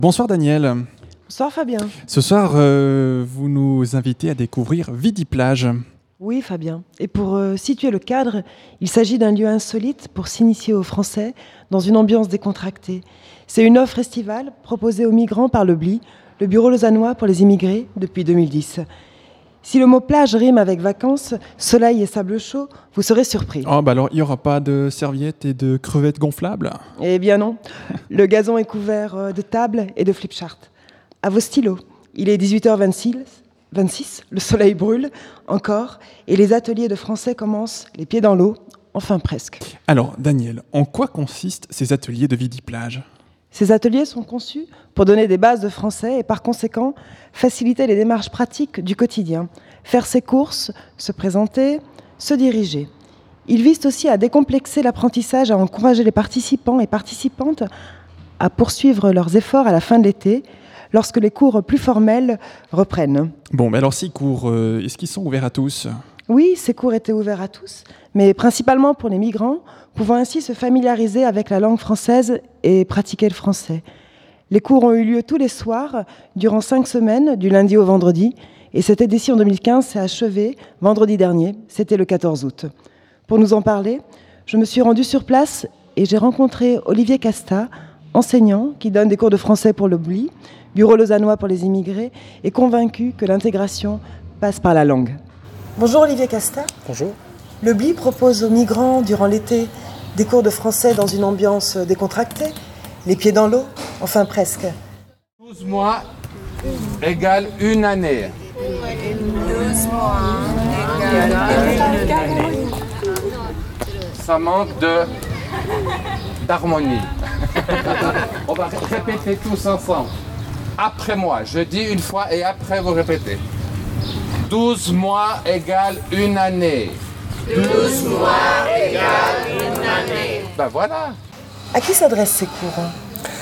Bonsoir Daniel. Bonsoir Fabien. Ce soir, vous nous invitez à découvrir Vidiplage. Oui Fabien. Et pour situer le cadre, il s'agit d'un lieu insolite pour s'initier au français dans une ambiance décontractée. C'est une offre estivale proposée aux migrants par le BLI, le Bureau lausannois pour les immigrés, depuis 2010. Si le mot plage rime avec vacances, soleil et sable chaud, vous serez surpris. Oh, bah alors, il n'y aura pas de serviettes et de crevettes gonflables? Eh bien non. Le gazon est couvert de tables et de flipcharts. À vos stylos. Il est 18h26, le soleil brûle encore, et les ateliers de français commencent les pieds dans l'eau, enfin presque. Alors, Daniel, en quoi consistent ces ateliers de Vidiplage? Ces ateliers sont conçus pour donner des bases de français et par conséquent faciliter les démarches pratiques du quotidien, faire ses courses, se présenter, se diriger. Ils visent aussi à décomplexer l'apprentissage, à encourager les participants et participantes à poursuivre leurs efforts à la fin de l'été, lorsque les cours plus formels reprennent. Bon, mais alors ces cours, est-ce qu'ils sont ouverts à tous? Oui, ces cours étaient ouverts à tous, mais principalement pour les migrants, pouvant ainsi se familiariser avec la langue française et pratiquer le français. Les cours ont eu lieu tous les soirs, durant 5 semaines, du lundi au vendredi, et cette édition 2015 s'est achevée vendredi dernier, c'était le 14 août. Pour nous en parler, je me suis rendue sur place et j'ai rencontré Olivier Casta, enseignant qui donne des cours de français pour le BLI, Bureau lausannois pour les immigrés, et convaincu que l'intégration passe par la langue. Bonjour Olivier Casta. Bonjour. Le BLI propose aux migrants, durant l'été, des cours de français dans une ambiance décontractée, les pieds dans l'eau, enfin presque. 12 mois égale une année. 12 mois égale... Ça manque d'harmonie. On va répéter tous ensemble. Après moi, je dis une fois et après vous répétez. 12 mois égale une année. 12 mois égale une année. Ben voilà. À qui s'adressent ces cours ?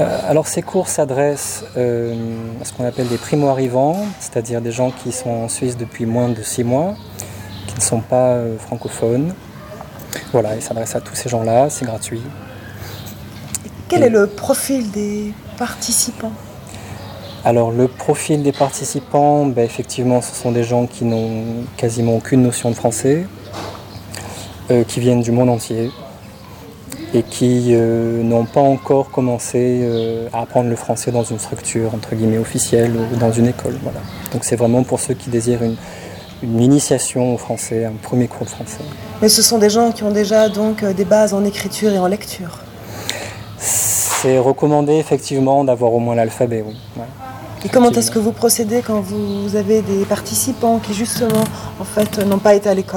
Alors ces cours s'adressent à ce qu'on appelle des primo-arrivants, c'est-à-dire des gens qui sont en Suisse depuis moins de 6 mois, qui ne sont pas francophones. Voilà, ils s'adressent à tous ces gens-là, c'est gratuit. Quel est le profil des participants ? Alors le profil des participants, effectivement ce sont des gens qui n'ont quasiment aucune notion de français, qui viennent du monde entier et qui n'ont pas encore commencé à apprendre le français dans une structure entre guillemets officielle ou dans une école. Voilà. Donc c'est vraiment pour ceux qui désirent une initiation au français, un premier cours de français. Mais ce sont des gens qui ont déjà donc des bases en écriture et en lecture. C'est recommandé effectivement d'avoir au moins l'alphabet, oui. Ouais. Et comment est-ce que vous procédez quand vous avez des participants qui justement en fait n'ont pas été à l'école ?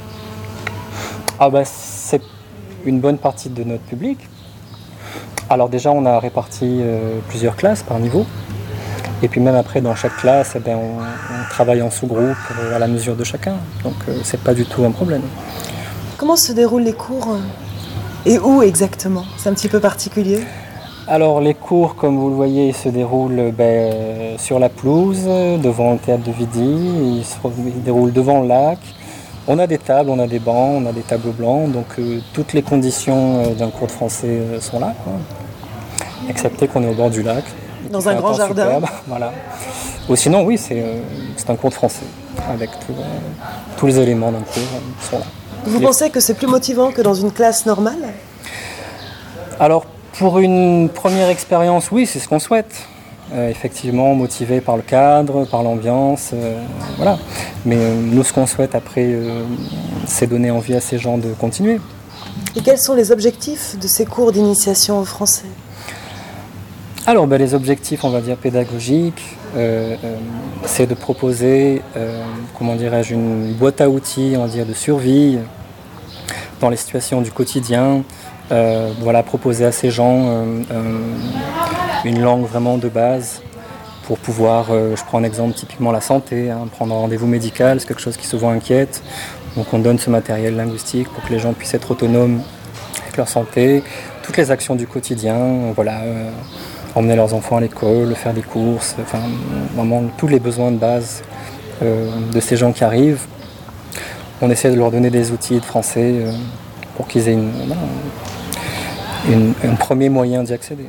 C'est une bonne partie de notre public. Alors déjà on a réparti plusieurs classes par niveau. Et puis même après dans chaque classe, on travaille en sous-groupe à la mesure de chacun. Donc c'est pas du tout un problème. Comment se déroulent les cours et où exactement ? C'est un petit peu particulier. Alors les cours, comme vous le voyez, se déroulent sur la pelouse, devant le théâtre de Vidi, ils se déroulent devant le lac. On a des tables, on a des bancs, on a des tableaux blancs, donc toutes les conditions d'un cours de français sont là, quoi. Excepté qu'on est au bord du lac. Dans un grand jardin. Superbe, voilà. Ou sinon, oui, c'est un cours de français, avec tous les éléments d'un cours sont là. Vous pensez que c'est plus motivant que dans une classe normale ? Alors, pour une première expérience, oui, c'est ce qu'on souhaite. Effectivement, motivé par le cadre, par l'ambiance, voilà. Mais nous, ce qu'on souhaite après, c'est donner envie à ces gens de continuer. Et quels sont les objectifs de ces cours d'initiation au français ? Alors, les objectifs, on va dire, pédagogiques, c'est de proposer, une boîte à outils, on va dire, de survie dans les situations du quotidien. Proposer à ces gens une langue vraiment de base pour pouvoir, je prends un exemple typiquement la santé, prendre un rendez-vous médical, c'est quelque chose qui souvent inquiète. Donc on donne ce matériel linguistique pour que les gens puissent être autonomes avec leur santé, toutes les actions du quotidien, emmener leurs enfants à l'école, faire des courses, vraiment tous les besoins de base de ces gens qui arrivent. On essaie de leur donner des outils de français pour qu'ils aient un premier moyen d'y accéder.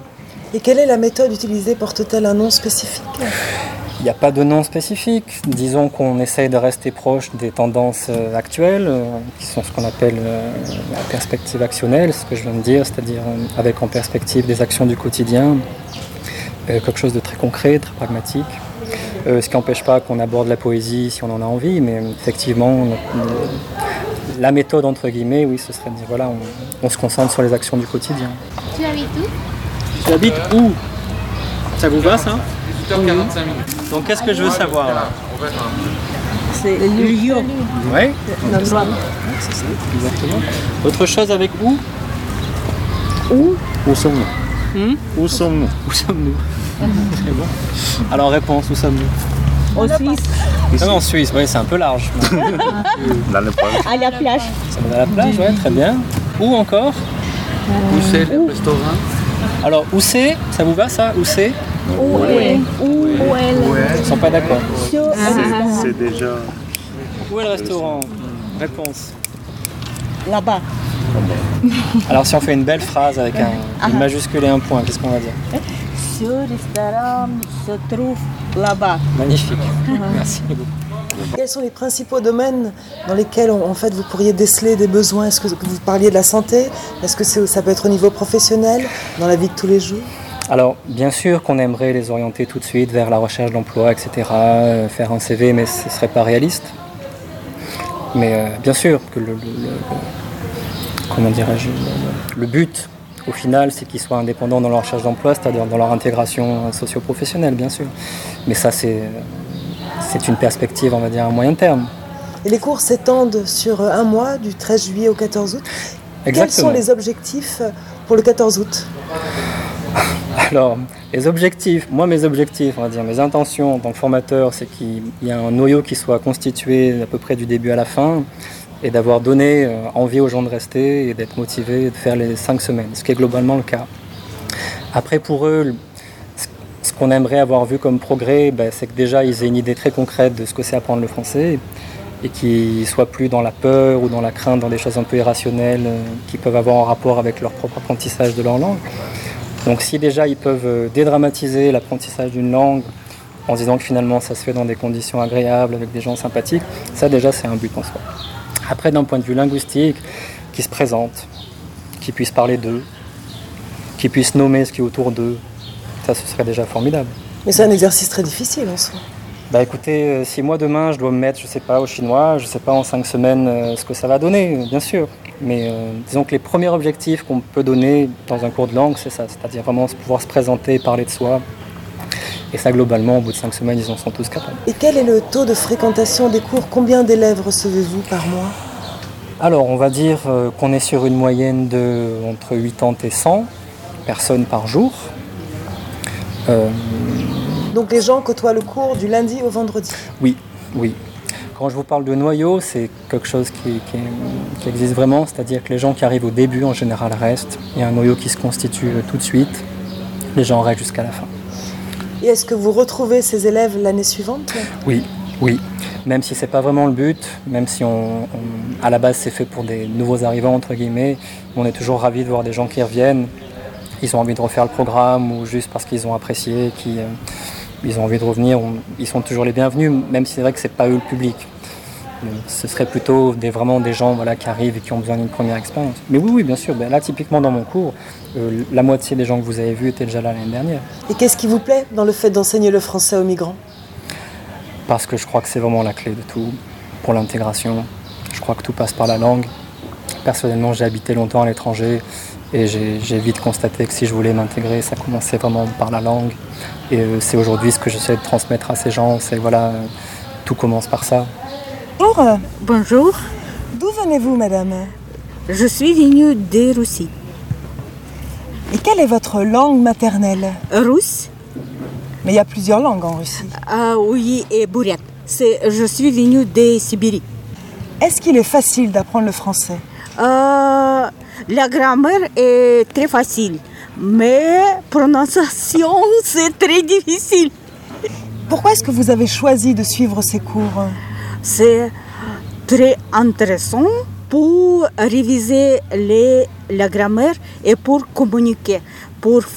Et quelle est la méthode utilisée? Porte-t-elle un nom spécifique? Il n'y a pas de nom spécifique. Disons qu'on essaye de rester proche des tendances actuelles, qui sont ce qu'on appelle la perspective actionnelle, ce que je viens de dire, c'est-à-dire avec en perspective des actions du quotidien, quelque chose de très concret, très pragmatique. Ce qui n'empêche pas qu'on aborde la poésie si on en a envie, mais effectivement, la méthode, entre guillemets, oui, ce serait de dire, voilà, on se concentre sur les actions du quotidien. Tu habites où? Tu habites où? Ça vous va, ça? 18h45 minutes. Donc, qu'est-ce que je veux savoir, là? C'est le lieu. Oui, L'endroit. c'est ça, exactement. Autre chose avec où? Où sommes-nous? Où sommes-nous? Où sommes-nous? C'est bon. Alors, réponse, où sommes-nous? En Suisse. Non, en Suisse, oui, c'est un peu large. Dans le parc. À la plage. Ça va à la plage, oui, très bien. Où encore? Où c'est le restaurant? Alors, où c'est? Ça vous va, ça? Où c'est? Où est? Où est le... Ils ne sont pas d'accord. C'est déjà... Où est le restaurant? Réponse. Là-bas. Alors, si on fait une belle phrase avec une majuscule et un point, qu'est-ce qu'on va dire? Ce restaurant se trouve là-bas. Magnifique. Merci beaucoup. Quels sont les principaux domaines dans lesquels en fait, vous pourriez déceler des besoins? Est-ce que vous parliez de la santé? Est-ce que ça peut être au niveau professionnel, dans la vie de tous les jours? Alors, bien sûr qu'on aimerait les orienter tout de suite vers la recherche d'emploi, etc., faire un CV, mais ce ne serait pas réaliste. Mais bien sûr que comment dirais-je, le but, au final, c'est qu'ils soient indépendants dans leur recherche d'emploi, c'est-à-dire dans leur intégration socio-professionnelle, bien sûr. Mais ça, c'est une perspective, on va dire, à moyen terme. Et les cours s'étendent sur un mois, du 13 juillet au 14 août. Exactement. Quels sont les objectifs pour le 14 août? Alors, les objectifs, mes objectifs, on va dire, mes intentions en tant que formateur, c'est qu'il y ait un noyau qui soit constitué à peu près du début à la fin et d'avoir donné envie aux gens de rester et d'être motivés de faire les 5 semaines, ce qui est globalement le cas. Après, pour eux, ce qu'on aimerait avoir vu comme progrès, c'est que déjà ils aient une idée très concrète de ce que c'est apprendre le français et qu'ils ne soient plus dans la peur ou dans la crainte, dans des choses un peu irrationnelles qui peuvent avoir un rapport avec leur propre apprentissage de leur langue. Donc si déjà ils peuvent dédramatiser l'apprentissage d'une langue en se disant que finalement ça se fait dans des conditions agréables, avec des gens sympathiques, ça déjà c'est un but en soi. Après d'un point de vue linguistique, qu'ils se présentent, qu'ils puissent parler d'eux, qu'ils puissent nommer ce qui est autour d'eux, ça ce serait déjà formidable. Mais c'est un exercice très difficile en soi. Écoutez, si moi demain je dois me mettre, je sais pas, au chinois, je sais pas en 5 semaines ce que ça va donner, bien sûr. Mais disons que les premiers objectifs qu'on peut donner dans un cours de langue, c'est ça, c'est-à-dire vraiment pouvoir se présenter, parler de soi. Et ça, globalement, au bout de 5 semaines, ils en sont tous capables. Et quel est le taux de fréquentation des cours? Combien d'élèves recevez-vous par mois? Alors, on va dire qu'on est sur une moyenne de entre 80 et 100 personnes par jour. Donc les gens côtoient le cours du lundi au vendredi? Oui. Quand je vous parle de noyau, c'est quelque chose qui existe vraiment, c'est-à-dire que les gens qui arrivent au début, en général, restent. Il y a un noyau qui se constitue tout de suite. Les gens restent jusqu'à la fin. Et est-ce que vous retrouvez ces élèves l'année suivante? Oui. Même si c'est pas vraiment le but, même si à la base c'est fait pour des nouveaux arrivants, entre guillemets, on est toujours ravis de voir des gens qui reviennent. Ils ont envie de refaire le programme ou juste parce qu'ils ont apprécié, ils ont envie de revenir, ils sont toujours les bienvenus, même si c'est vrai que c'est pas eux le public. Ce serait plutôt vraiment des gens qui arrivent et qui ont besoin d'une première expérience. Mais oui, bien sûr. Là, typiquement dans mon cours, la moitié des gens que vous avez vus étaient déjà là l'année dernière. Et qu'est-ce qui vous plaît dans le fait d'enseigner le français aux migrants? Parce que je crois que c'est vraiment la clé de tout pour l'intégration. Je crois que tout passe par la langue. Personnellement, j'ai habité longtemps à l'étranger et j'ai vite constaté que si je voulais m'intégrer, ça commençait vraiment par la langue. Et c'est aujourd'hui ce que j'essaie de transmettre à ces gens. C'est tout commence par ça. Bonjour. Bonjour. D'où venez-vous, madame? Je suis venue de Russie. Et quelle est votre langue maternelle? Russe. Mais il y a plusieurs langues en Russie. Oui, et bouriate. Je suis venue de Sibérie. Est-ce qu'il est facile d'apprendre le français? La grammaire est très facile, mais prononciation, c'est très difficile. Pourquoi est-ce que vous avez choisi de suivre ces cours? C'est très intéressant pour réviser la grammaire et pour communiquer, pour faire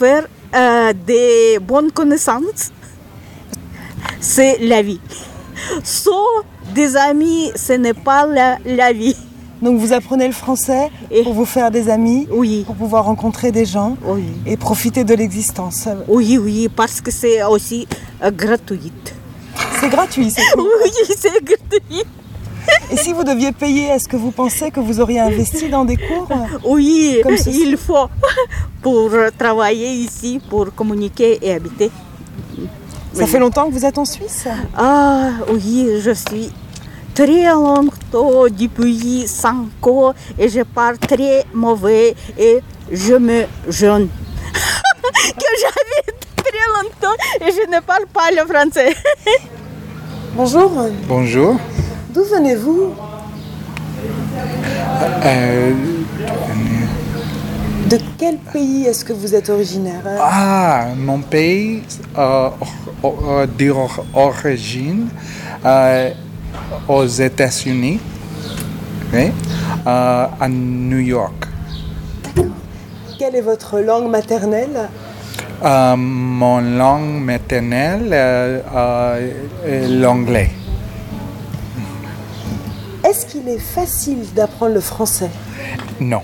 des bonnes connaissances, c'est la vie. Sans des amis, ce n'est pas la vie. Donc vous apprenez le français pour vous faire des amis, pour pouvoir rencontrer des gens et profiter de l'existence. Oui, parce que c'est aussi gratuit. C'est gratuit, c'est cool. Oui, c'est gratuit. Et si vous deviez payer, est-ce que vous pensez que vous auriez investi dans des cours? Oui, il faut pour travailler ici, pour communiquer et habiter. Ça fait longtemps que vous êtes en Suisse? Ah oui, je suis très longtemps, depuis 5 ans, et je parle très mauvais et je me jeûne. Que j'habite très longtemps et je ne parle pas le français. Bonjour. Bonjour. D'où venez-vous? De quel pays est-ce que vous êtes originaire? Mon pays d'origine aux États-Unis, à New York. D'accord. Quelle est votre langue maternelle? Mon langue maternelle est l'anglais. Est-ce qu'il est facile d'apprendre le français? Non.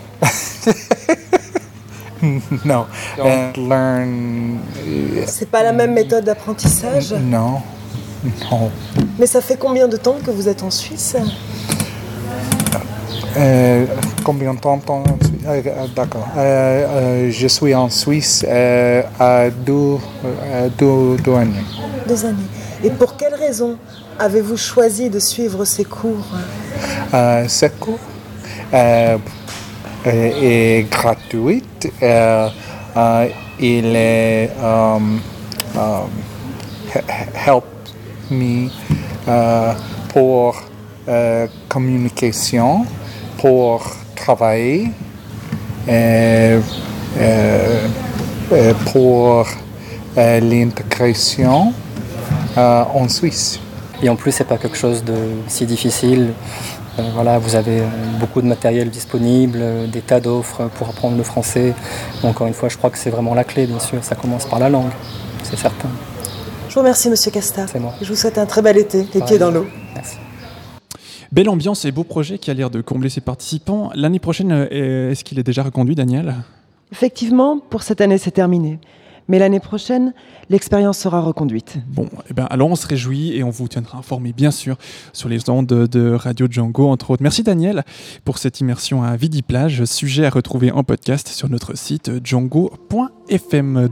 Non. C'est pas la même méthode d'apprentissage? Non. Non. Mais ça fait combien de temps que vous êtes en Suisse? Combien de temps en Suisse? D'accord. Je suis en Suisse à 2 années. 2 années. Et pour quelle raison avez-vous choisi de suivre ces cours? Ce cours est gratuit. Il est help me pour communication, pour travailler, pour l'intégration en Suisse. Et en plus, c'est pas quelque chose de si difficile. Voilà, vous avez beaucoup de matériel disponible, des tas d'offres pour apprendre le français. Encore une fois, je crois que c'est vraiment la clé, bien sûr. Ça commence par la langue, c'est certain. Je vous remercie, Monsieur Casta. C'est moi. Je vous souhaite un très bel été, les pieds dans l'eau. Merci. Belle ambiance et beau projet qui a l'air de combler ses participants. L'année prochaine, est-ce qu'il est déjà reconduit, Daniel? Effectivement, pour cette année, c'est terminé. Mais l'année prochaine, l'expérience sera reconduite. Bon, alors on se réjouit et on vous tiendra informé, bien sûr, sur les ondes de Radio Django, entre autres. Merci Daniel pour cette immersion à Vidy-Plage, sujet à retrouver en podcast sur notre site django.fm.